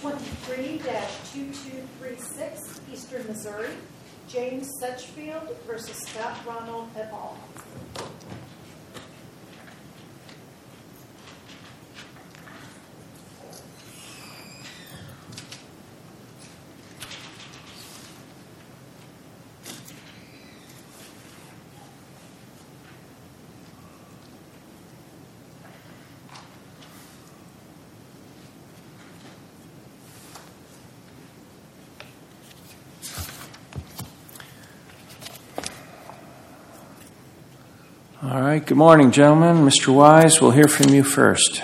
23-2236, Eastern Missouri, James Setchfield versus Scott Ronald et al. All right, good morning, gentlemen. Mr. Wise, we'll hear from you first.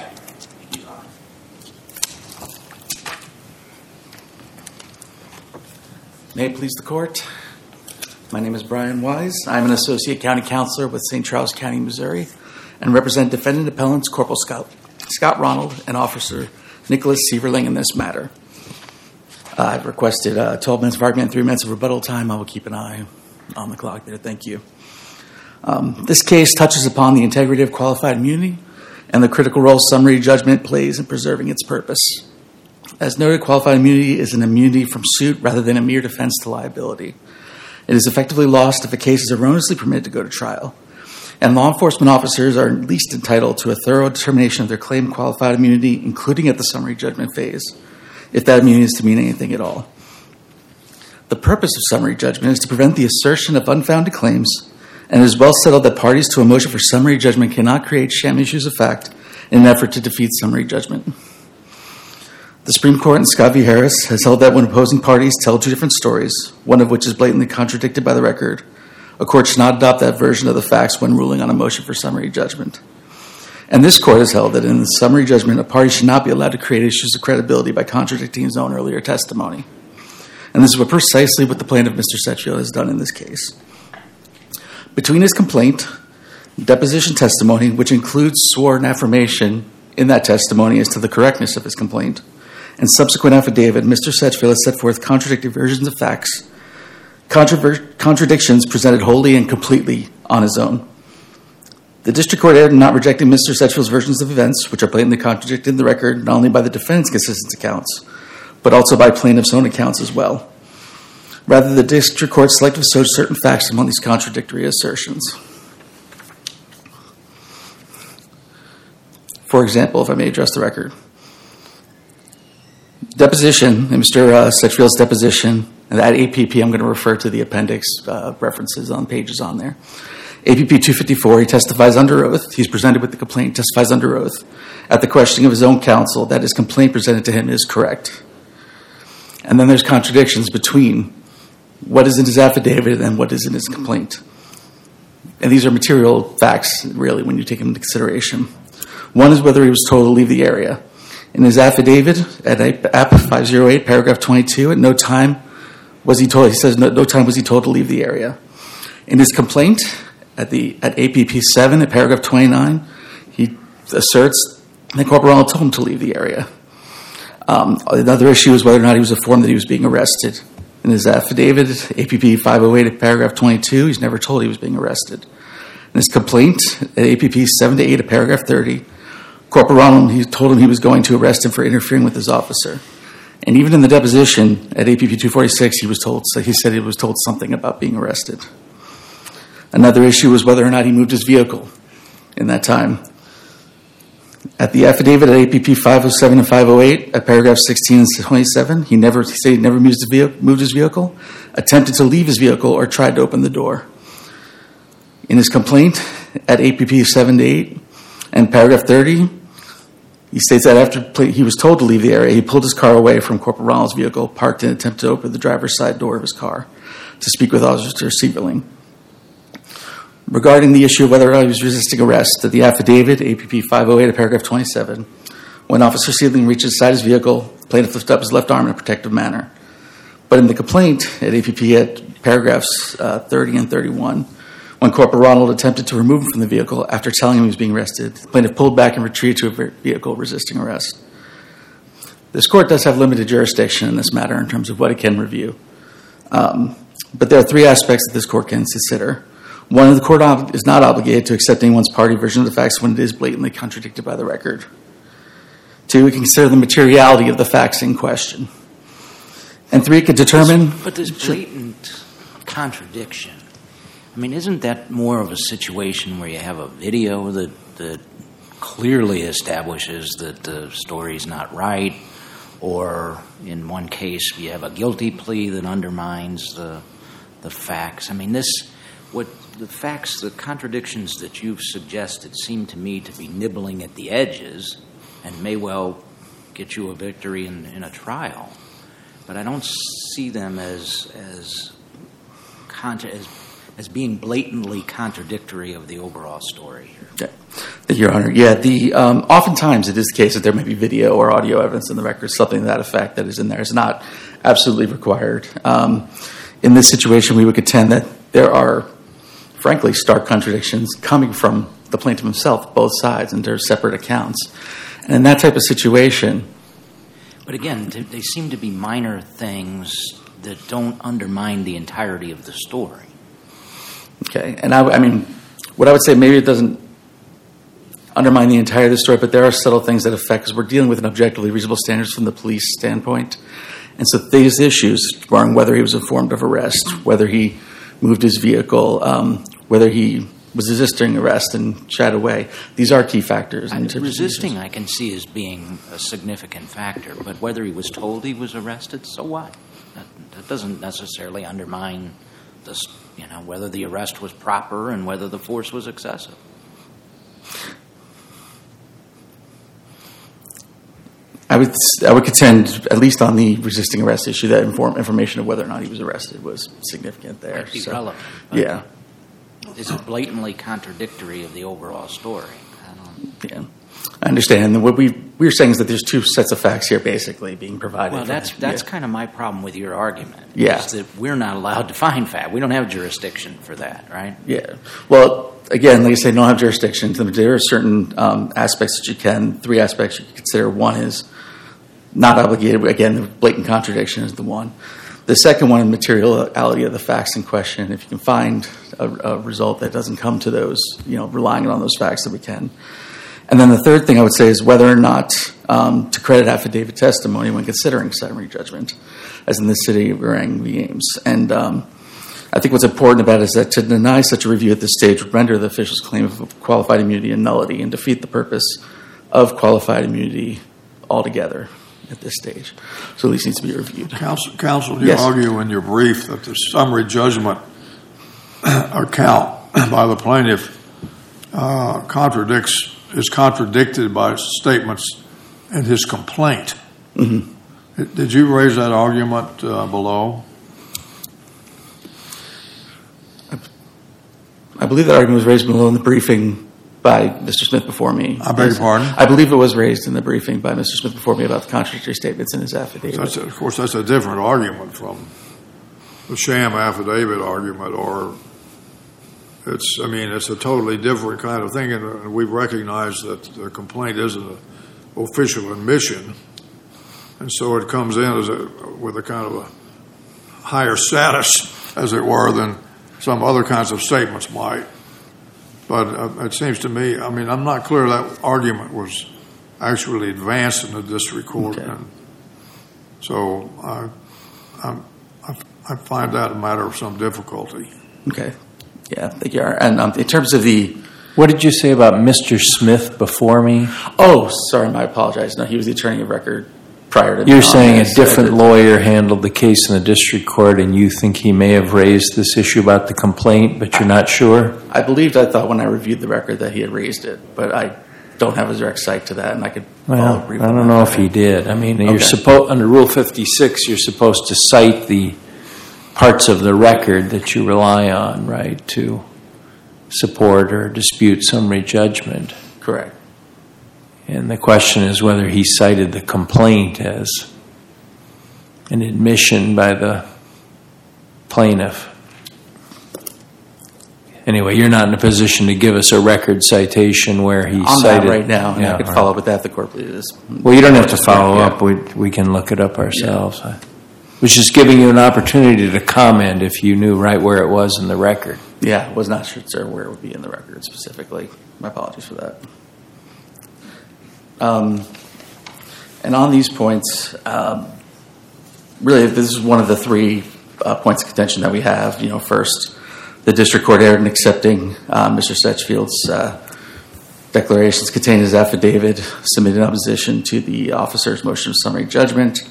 May it please the court. My name is Brian Wise. I'm an associate county counselor with St. Charles County, Missouri, and represent defendant appellants Corporal Scott Ronald and Officer Nicholas Sieverling in this matter. I've requested 12 minutes of argument and 3 minutes of rebuttal time. I will keep an eye on the clock there. Thank you. This case touches upon the integrity of qualified immunity and the critical role summary judgment plays in preserving its purpose. As noted, qualified immunity is an immunity from suit rather than a mere defense to liability. It is effectively lost if a case is erroneously permitted to go to trial, and law enforcement officers are at least entitled to a thorough determination of their claimed qualified immunity, including at the summary judgment phase, if that immunity is to mean anything at all. The purpose of summary judgment is to prevent the assertion of unfounded claims, and it is well settled that parties to a motion for summary judgment cannot create sham issues of fact in an effort to defeat summary judgment. The Supreme Court in Scott v. Harris has held that when opposing parties tell two different stories, one of which is blatantly contradicted by the record, a court should not adopt that version of the facts when ruling on a motion for summary judgment. And this court has held that in the summary judgment, a party should not be allowed to create issues of credibility by contradicting his own earlier testimony. And this is precisely what the plaintiff, Mr. Setchfield, has done in this case. Between his complaint, deposition testimony, which includes sworn affirmation in that testimony as to the correctness of his complaint, and subsequent affidavit, Mr. Setchfield has set forth contradictory versions of facts, contradictions presented wholly and completely on his own. The district court erred in not rejecting Mr. Setchfield's versions of events, which are blatantly contradicted in the record, not only by the defendant's consistent accounts, but also by plaintiff's own accounts as well. Rather, the district court selectively showed certain facts among these contradictory assertions. For example, if I may address the record. Deposition, in Mr. Setchfield's deposition, and that APP, I'm going to refer to the appendix references on pages on there. APP 254, he testifies under oath. He's presented with the complaint, testifies under oath at the questioning of his own counsel that his complaint presented to him is correct. And then there's contradictions between what is in his affidavit and what is in his complaint. And these are material facts, really, when you take them into consideration. One is whether he was told to leave the area. In his affidavit at App 508, paragraph 22, at no time was he told, he says no time was he told to leave the area. In his complaint at APP 7, at paragraph 29, he asserts that Corporal Ronald told him to leave the area. Another issue is whether or not he was informed that he was being arrested. In his affidavit, APP 508 at paragraph 22, he's never told he was being arrested. In his complaint at APP 7 to 8 at paragraph 30, Corporal Ronald, he told him he was going to arrest him for interfering with his officer. And even in the deposition at APP 246, he said he was told something about being arrested. Another issue was whether or not he moved his vehicle in that time. At the affidavit at APP 507 and 508, at paragraph 16 and 27, he said he never moved his vehicle, attempted to leave his vehicle, or tried to open the door. In his complaint at APP 7 to 8 and paragraph 30, he states that after he was told to leave the area, he pulled his car away from Corporal Ronald's vehicle, parked in an attempt to open the driver's side door of his car to speak with Officer Sieverling. Regarding the issue of whether or not he was resisting arrest, at the affidavit, APP 508 at paragraph 27, when Officer Sieverling reached inside his vehicle, the plaintiff lifted up his left arm in a protective manner. But in the complaint at APP at paragraphs 30 and 31, when Corporal Ronald attempted to remove him from the vehicle after telling him he was being arrested, the plaintiff pulled back and retreated to a vehicle resisting arrest. This court does have limited jurisdiction in this matter in terms of what it can review. But there are three aspects that this court can consider. One, the court is not obligated to accept anyone's party version of the facts when it is blatantly contradicted by the record. 2, we can consider the materiality of the facts in question. And 3, could determine... But this blatant contradiction, I mean, isn't that more of a situation where you have a video that clearly establishes that the story's not right, or in one case you have a guilty plea that undermines the facts? I mean, the contradictions that you've suggested seem to me to be nibbling at the edges and may well get you a victory in a trial. But I don't see them as being blatantly contradictory of the overall story. Yeah. Your Honor, oftentimes it is the case that there may be video or audio evidence in the record, something to that effect that is in there. It's not absolutely required. In this situation, we would contend that there are, frankly, stark contradictions coming from the plaintiff himself, both sides, and their separate accounts. And in that type of situation... But again, they seem to be minor things that don't undermine the entirety of the story. Okay, and I mean, what I would say, maybe it doesn't undermine the entirety of the story, but there are subtle things that affect, because we're dealing with an objectively reasonable standards from the police standpoint. And so these issues, regarding whether he was informed of arrest, whether he moved his vehicle, whether he was resisting arrest and shied away, these are key factors. Resisting, I can see as being a significant factor, but whether he was told he was arrested, so what? That doesn't necessarily undermine whether the arrest was proper and whether the force was excessive. I would contend, at least on the resisting arrest issue, that information of whether or not he was arrested was significant there. Might be relevant. Yeah. Is it blatantly contradictory of the overall story? Yeah, I understand. And what we're saying is that there's two sets of facts here, basically, being provided. Well, that's kind of my problem with your argument. Yeah. Is that we're not allowed to find fact. We don't have jurisdiction for that, right? Yeah. Well, again, like I say, don't have jurisdiction. There are certain aspects that you can, 3 aspects you can consider. One is not obligated. Again, the blatant contradiction is the one. The second one is materiality of the facts in question. If you can find a result that doesn't come to those, relying on those facts that we can. And then the third thing I would say is whether or not to credit affidavit testimony when considering summary judgment, as in the city of Orang v. Ames. And I think what's important about it is that to deny such a review at this stage would render the official's claim of qualified immunity a nullity and defeat the purpose of qualified immunity altogether at this stage. So at least needs to be reviewed. Counsel, you argue in your brief that the summary judgment account by the plaintiff is contradicted by statements in his complaint. Mm-hmm. Did you raise that argument below? I believe that argument was raised below in the briefing by Mr. Smith before me. I beg your pardon? I believe it was raised in the briefing by Mr. Smith before me about the contradictory statements in his affidavit. Of course, that's a different argument from the sham affidavit argument, or it's a totally different kind of thing, and we've recognized that the complaint isn't an official admission, and so it comes in with a kind of a higher status, as it were, than some other kinds of statements might. But it seems to me, I'm not clear that argument was actually advanced in the district court. Okay. And so I find that a matter of some difficulty. Okay. Yeah, thank you. And in terms of what did you say about Mr. Smith before me? Oh, sorry, I apologize. No, he was the attorney of record prior to me. You're saying a different lawyer handled the case in the district court, and you think he may have raised this issue about the complaint, but you're not sure? I thought when I reviewed the record that he had raised it, but I don't have a direct cite to that, and I could follow up briefly. I don't know if he did. You're under Rule 56, you're supposed to cite the parts of the record that you rely on, right, to support or dispute summary judgment. Correct. And the question is whether he cited the complaint as an admission by the plaintiff. Anyway, you're not in a position to give us a record citation where he cited... that right now, and I could follow up with that if the court pleases. Well, you don't have to follow up. We can look it up ourselves. Yeah. Which is giving you an opportunity to comment if you knew right where it was in the record. Yeah, I was not sure, sir, where it would be in the record specifically. My apologies for that. And on these points, really, this is one of the 3 points of contention that we have. First, the district court erred in accepting Mr. Setchfield's declarations contained in his affidavit submitted in opposition to the officer's motion of summary judgment.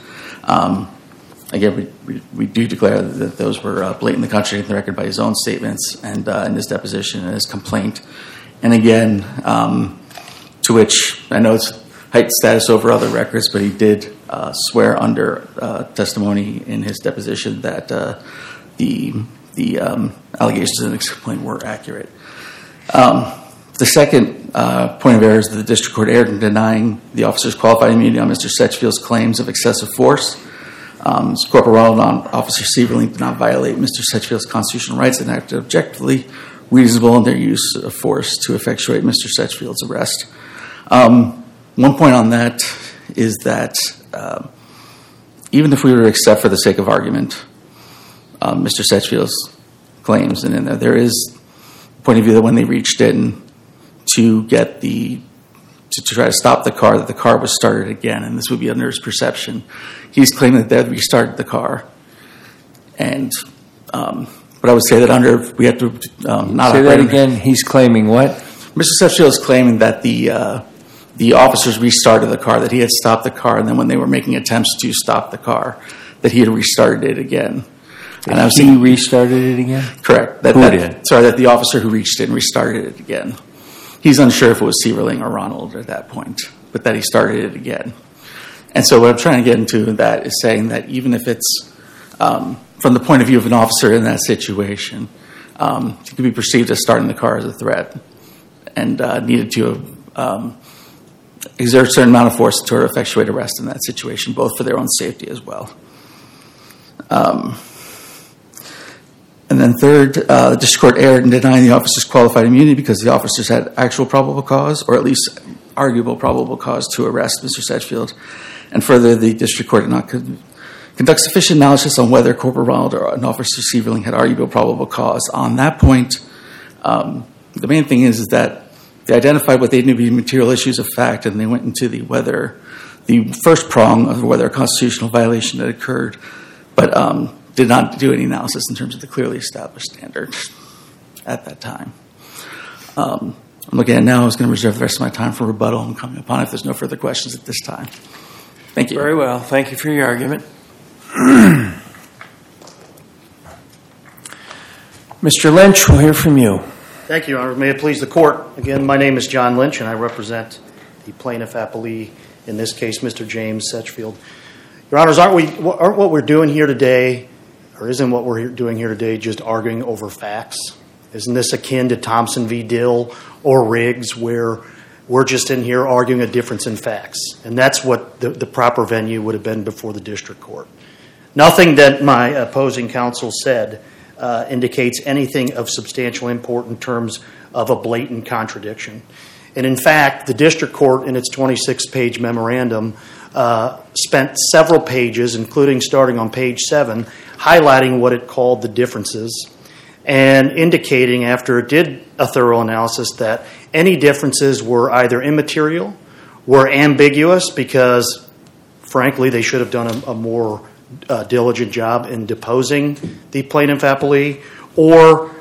Again, we do declare that those were blatantly contradicting the record by his own statements and in his deposition and his complaint. And again, to which I know it's heightened status over other records, but he did swear under testimony in his deposition that the allegations in his complaint were accurate. The second point of error is that the district court erred in denying the officer's qualified immunity on Mr. Setchfield's claims of excessive force. Corporal Ronald and Officer Sieverling did not violate Mr. Setchfield's constitutional rights and acted objectively reasonable in their use of force to effectuate Mr. Setchfield's arrest. One point on that is that even if we were to accept for the sake of argument Mr. Setchfield's claims, and there is a point of view that when they reached in to get to try to stop the car, that the car was started again, and this would be under his perception. He's claiming that they had restarted the car. And but I would say that we have to not say that again. He's claiming what? Mr. Setchfield is claiming that the officers restarted the car, that he had stopped the car, and then when they were making attempts to stop the car, that he had restarted it again. And he restarted it again? Correct. Who did? Sorry, that the officer who reached in restarted it again. He's unsure if it was Sieverling or Ronald at that point, but that he started it again. And so what I'm trying to get into that is saying that even if it's from the point of view of an officer in that situation, it could be perceived as starting the car as a threat and needed to exert a certain amount of force to effectuate arrest in that situation, both for their own safety as well. And then third, the district court erred in denying the officers qualified immunity because the officers had actual probable cause, or at least arguable probable cause, to arrest Mr. Setchfield. And further, the district court did not conduct sufficient analysis on whether Corporal Ronald or an Officer Sieverling had arguable probable cause. On that point, the main thing is that they identified what they knew to be material issues of fact, and they went into the first prong of whether a constitutional violation had occurred, but did not do any analysis in terms of the clearly established standard at that time. I'm looking at it now. I was going to reserve the rest of my time for rebuttal. I'm coming upon it if there's no further questions at this time. Thank you. Very well. Thank you for your argument. Mr. Lynch, we'll hear from you. Thank you, Your Honor. May it please the court. Again, my name is John Lynch, and I represent the plaintiff appellee, in this case, Mr. James Setchfield. Your Honors, aren't what we're doing here today, or isn't what we're doing here today just arguing over facts? Isn't this akin to Thompson v. Dill or Riggs, where we're just in here arguing a difference in facts? And that's what the proper venue would have been before the district court. Nothing that my opposing counsel said indicates anything of substantial import in terms of a blatant contradiction. And in fact, the district court, in its 26-page memorandum, spent several pages, including starting on page 7, highlighting what it called the differences and indicating, after it did a thorough analysis, that any differences were either immaterial, were ambiguous because, frankly, they should have done a more diligent job in deposing the plaintiff appellee, or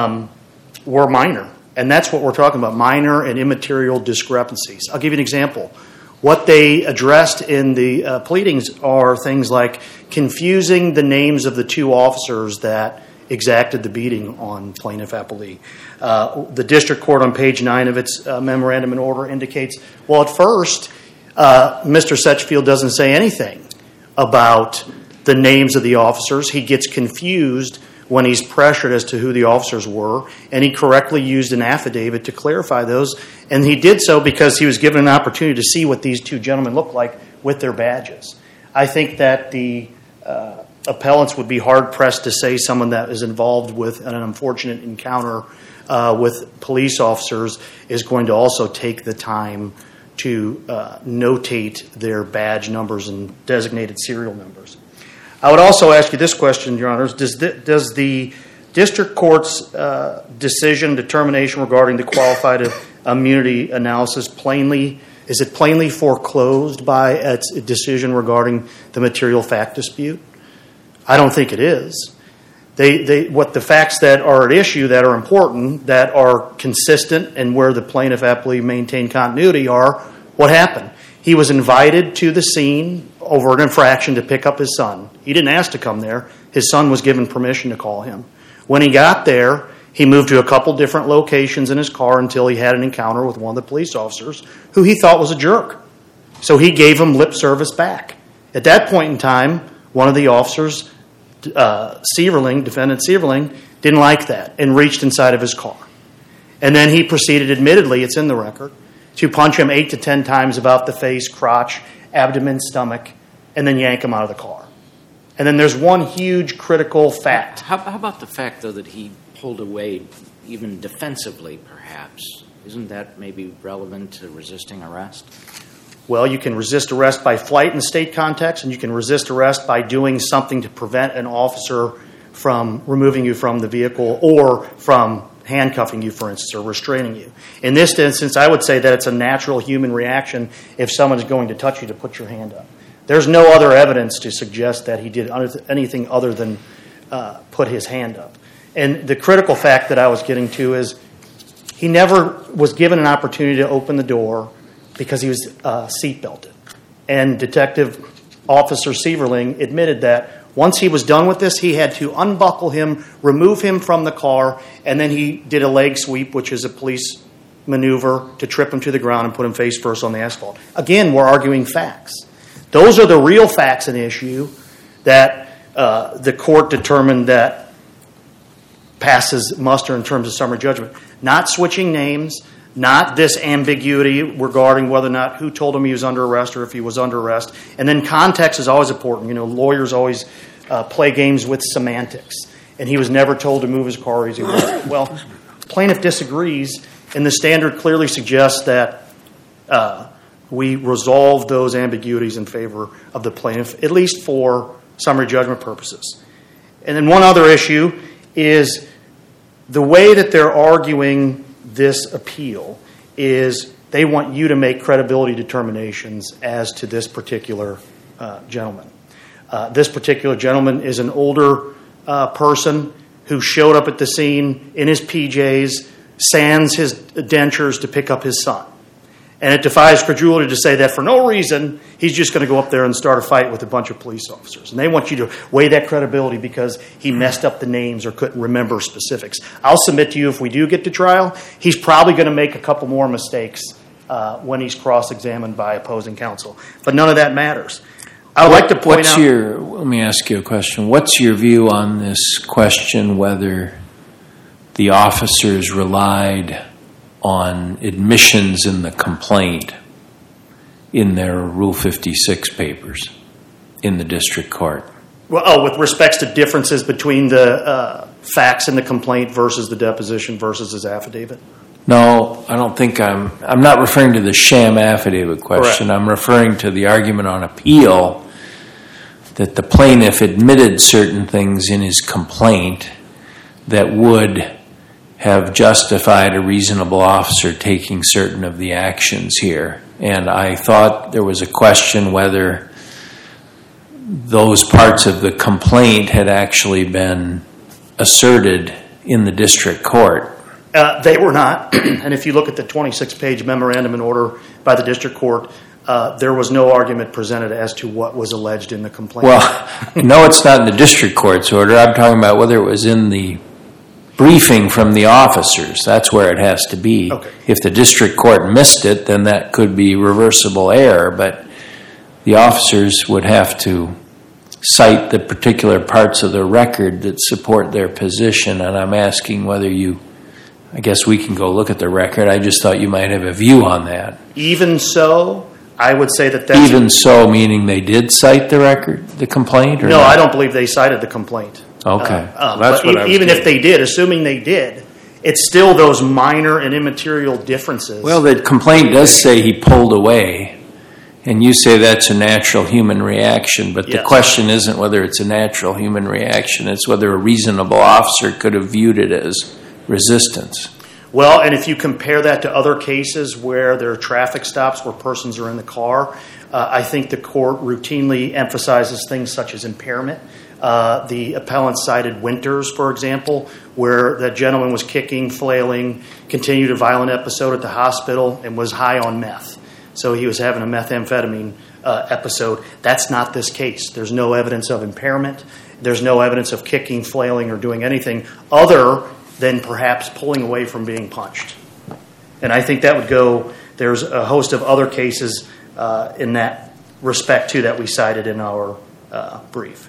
were minor. And that's what we're talking about, minor and immaterial discrepancies. I'll give you an example. What they addressed in the pleadings are things like confusing the names of the 2 officers that exacted the beating on plaintiff appellee. The district court on page 9 of its memorandum in order indicates, well, at first, Mr. Setchfield doesn't say anything about the names of the officers. He gets confused when he's pressured as to who the officers were, and he correctly used an affidavit to clarify those. And he did so because he was given an opportunity to see what these 2 gentlemen looked like with their badges. I think that the appellants would be hard-pressed to say someone that is involved with an unfortunate encounter with police officers is going to also take the time to notate their badge numbers and designated serial numbers. I would also ask you this question, Your Honors. Does the district court's determination regarding the qualified immunity analysis plainly Is it plainly foreclosed by its decision regarding the material fact dispute? I don't think it is. What the facts that are at issue that are important, that are consistent, and where the plaintiff appellee maintained continuity are what happened. He was invited to the scene over an infraction to pick up his son. He didn't ask to come there. His son was given permission to call him. When he got there, he moved to a couple different locations in his car until he had an encounter with one of the police officers who he thought was a jerk. So he gave him lip service back. At that point in time, one of the officers, defendant Sieverling, didn't like that and reached inside of his car. And then he proceeded, admittedly, it's in the record, to punch him 8 to 10 times about the face, crotch, abdomen, stomach, and then yank him out of the car. And then there's one huge critical fact. How about the fact, though, that he pulled away even defensively, perhaps? Isn't that maybe relevant to resisting arrest? Well, you can resist arrest by flight in the state context, and you can resist arrest by doing something to prevent an officer from removing you from the vehicle or from handcuffing you, for instance, or restraining you. In this instance, I would say that it's a natural human reaction if someone is going to touch you to put your hand up. There's no other evidence to suggest that he did anything other than put his hand up. And the critical fact that I was getting to is he never was given an opportunity to open the door because he was seatbelted. And Detective Officer Sieverling admitted that once he was done with this, he had to unbuckle him, remove him from the car, and then he did a leg sweep, which is a police maneuver to trip him to the ground and put him face first on the asphalt. Again, we're arguing facts. Those are the real facts in issue that the court determined that passes muster in terms of summary judgment. Not switching names, not this ambiguity regarding whether or not who told him he was under arrest or if he was under arrest. And then context is always important. You know, lawyers always play games with semantics. And he was never told to move his car as he was. Well, plaintiff disagrees, and the standard clearly suggests that we resolve those ambiguities in favor of the plaintiff, at least for summary judgment purposes. And then one other issue is the way that they're arguing this appeal is they want you to make credibility determinations as to this particular gentleman. This particular gentleman is an older person who showed up at the scene in his PJs, sans his dentures to pick up his son. And it defies credulity to say that for no reason he's just going to go up there and start a fight with a bunch of police officers. And they want you to weigh that credibility because he messed up the names or couldn't remember specifics. I'll submit to you if we do get to trial, he's probably going to make a couple more mistakes when he's cross-examined by opposing counsel. But none of that matters. I would like to point out... Let me ask you a question. What's your view on this question whether the officers relied on admissions in the complaint in their Rule 56 papers in the district court? Well, with respects to differences between the facts in the complaint versus the deposition versus his affidavit? No, I don't think I'm not referring to the sham affidavit question. Correct. I'm referring to the argument on appeal that the plaintiff admitted certain things in his complaint that would have justified a reasonable officer taking certain of the actions here. And I thought there was a question whether those parts of the complaint had actually been asserted in the district court. They were not. And if you look at the 26-page memorandum in order by the district court, there was no argument presented as to what was alleged in the complaint. Well, no, it's not in the district court's order. I'm talking about whether it was in the briefing from the officers. That's where it has to be. Okay. If the district court missed it, then that could be reversible error, but the officers would have to cite the particular parts of the record that support their position, and I'm asking whether I guess we can go look at the record. I just thought you might have a view on that. Even so, I would say that's... Even so, meaning they did cite the record, the complaint? Or no, not? I don't believe they cited the complaint. Okay. That's what I was even getting. if they did, assuming they did, it's still those minor and immaterial differences. Well, the complaint does say he pulled away, and you say that's a natural human reaction, but the Yes. question isn't whether it's a natural human reaction, it's whether a reasonable officer could have viewed it as resistance. Well, and if you compare that to other cases where there are traffic stops where persons are in the car, I think the court routinely emphasizes things such as impairment. The appellant cited Winters, for example, where the gentleman was kicking, flailing, continued a violent episode at the hospital, and was high on meth. So he was having a methamphetamine episode. That's not this case. There's no evidence of impairment. There's no evidence of kicking, flailing, or doing anything other than perhaps pulling away from being punched. And I think that would go, there's a host of other cases in that respect, too, that we cited in our brief.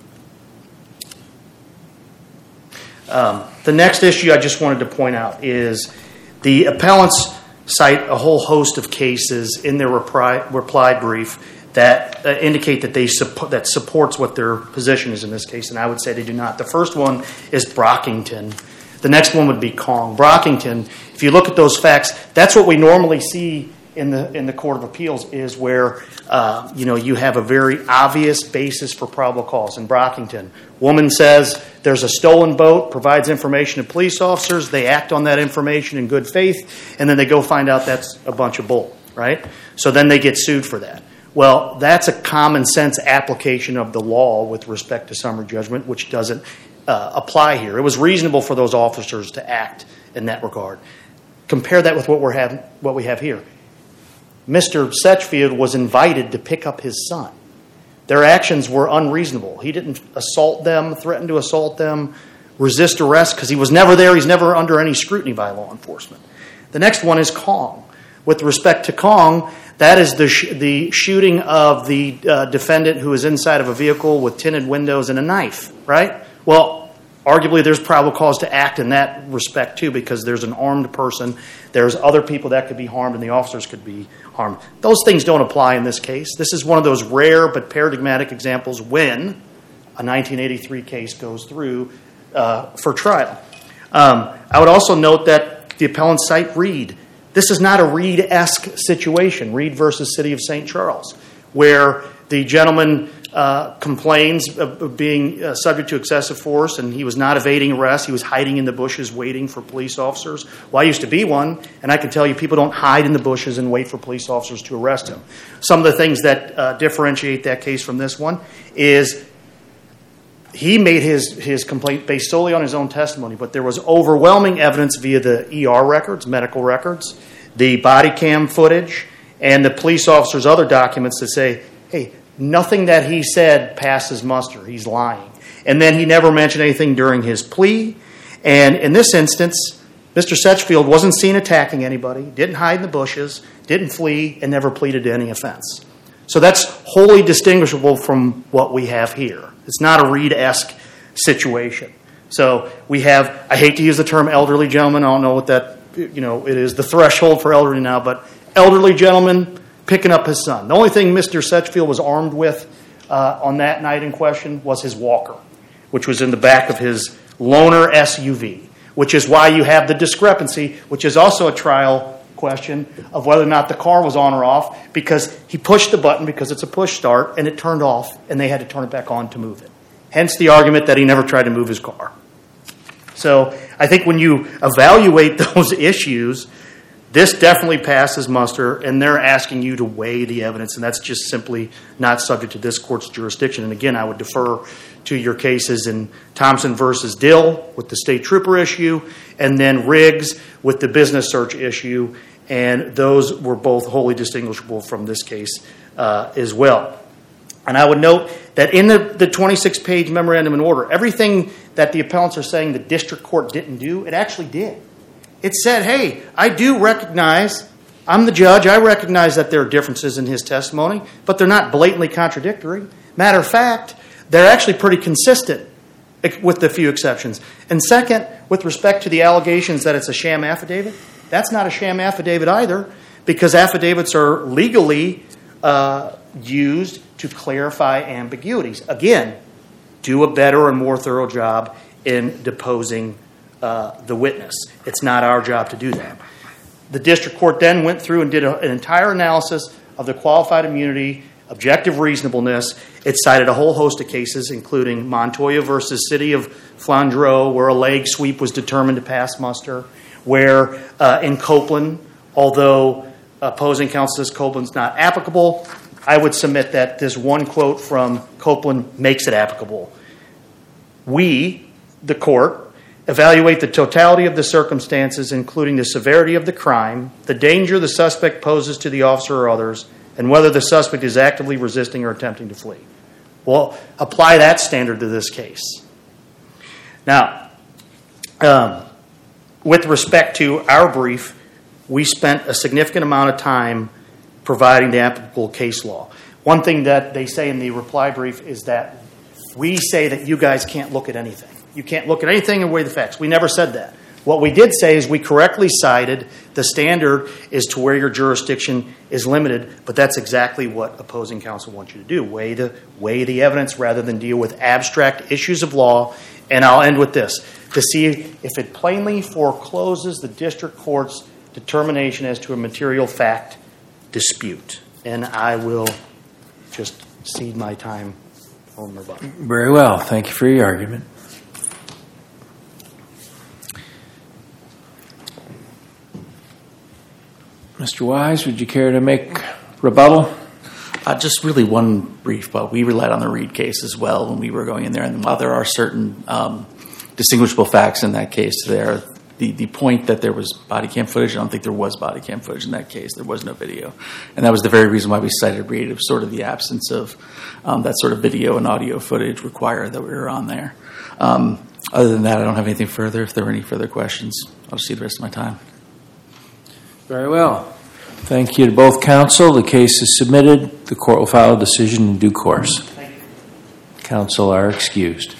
The next issue I just wanted to point out is the appellants cite a whole host of cases in their reply brief that indicate that that supports what their position is in this case, and I would say they do not. The first one is Brockington. The next one would be Kong. Brockington, if you look at those facts, that's what we normally see in the Court of Appeals, is where you have a very obvious basis for probable cause. In Brockington, woman says there's a stolen boat, provides information to police officers, they act on that information in good faith, and then they go find out that's a bunch of bull, right? So then they get sued for that. Well, that's a common sense application of the law with respect to summary judgment, which doesn't apply here. It was reasonable for those officers to act in that regard. Compare that with what we have here. Mr. Setchfield was invited to pick up his son. Their actions were unreasonable. He didn't assault them, threaten to assault them, resist arrest, because he was never there. He's never under any scrutiny by law enforcement. The next one is Kong. With respect to Kong, that is the shooting of the defendant who is inside of a vehicle with tinted windows and a knife, right? Well, arguably there's probable cause to act in that respect too, because there's an armed person, there's other people that could be harmed, and the officers could be harmed. Those things don't apply in this case. This is one of those rare but paradigmatic examples when a 1983 case goes through for trial. I would also note that the appellant cite Reed. This is not a Reed-esque situation, Reed versus City of St. Charles, where the gentleman complains of being subject to excessive force, and he was not evading arrest. He was hiding in the bushes waiting for police officers. Well, I used to be one, and I can tell you people don't hide in the bushes and wait for police officers to arrest him. Some of the things that differentiate that case from this one is he made his complaint based solely on his own testimony, but there was overwhelming evidence via the ER records, medical records, the body cam footage, and the police officer's other documents that say, hey, nothing that he said passes muster. He's lying. And then he never mentioned anything during his plea. And in this instance, Mr. Setchfield wasn't seen attacking anybody, didn't hide in the bushes, didn't flee, and never pleaded to any offense. So that's wholly distinguishable from what we have here. It's not a Reed-esque situation. So we have, I hate to use the term elderly gentleman. I don't know what that, it is the threshold for elderly now, but elderly gentleman picking up his son. The only thing Mr. Setchfield was armed with on that night in question was his walker, which was in the back of his loaner SUV, which is why you have the discrepancy, which is also a trial question of whether or not the car was on or off, because he pushed the button because it's a push start and it turned off and they had to turn it back on to move it. Hence the argument that he never tried to move his car. So I think when you evaluate those issues, this definitely passes muster, and they're asking you to weigh the evidence, and that's just simply not subject to this court's jurisdiction. And again, I would defer to your cases in Thompson versus Dill with the state trooper issue, and then Riggs with the business search issue, and those were both wholly distinguishable from this case as well. And I would note that in the 26-page memorandum in order, everything that the appellants are saying the district court didn't do, it actually did. It said, hey, I do recognize, I'm the judge, I recognize that there are differences in his testimony, but they're not blatantly contradictory. Matter of fact, they're actually pretty consistent with the few exceptions. And second, with respect to the allegations that it's a sham affidavit, that's not a sham affidavit either, because affidavits are legally used to clarify ambiguities. Again, do a better and more thorough job in deposing the witness. It's not our job to do that. The district court then went through and did an entire analysis of the qualified immunity, objective reasonableness. It cited a whole host of cases, including Montoya versus City of Flandreau, where a leg sweep was determined to pass muster, where in Copeland, although opposing counsel says Copeland's not applicable, I would submit that this one quote from Copeland makes it applicable. We, the court, evaluate the totality of the circumstances, including the severity of the crime, the danger the suspect poses to the officer or others, and whether the suspect is actively resisting or attempting to flee. Well, apply that standard to this case. Now, with respect to our brief, we spent a significant amount of time providing the applicable case law. One thing that they say in the reply brief is that we say that you guys can't look at anything. You can't look at anything and weigh the facts. We never said that. What we did say is we correctly cited the standard is to where your jurisdiction is limited, but that's exactly what opposing counsel wants you to do. Weigh the evidence rather than deal with abstract issues of law. And I'll end with this. To see if it plainly forecloses the district court's determination as to a material fact dispute. And I will just cede my time for rebuttal. Very well. Thank you for your argument. Mr. Wise, would you care to make rebuttal? Just really one brief, but we relied on the Reed case as well when we were going in there. And while there are certain distinguishable facts in that case there, the point that there was body cam footage, I don't think there was body cam footage in that case. There was no video. And that was the very reason why we cited Reed. It was sort of the absence of that sort of video and audio footage required that we were on there. Other than that, I don't have anything further. If there are any further questions, I'll just see the rest of my time. Very well. Thank you to both counsel. The case is submitted. The court will file a decision in due course. Thank you. Counsel are excused.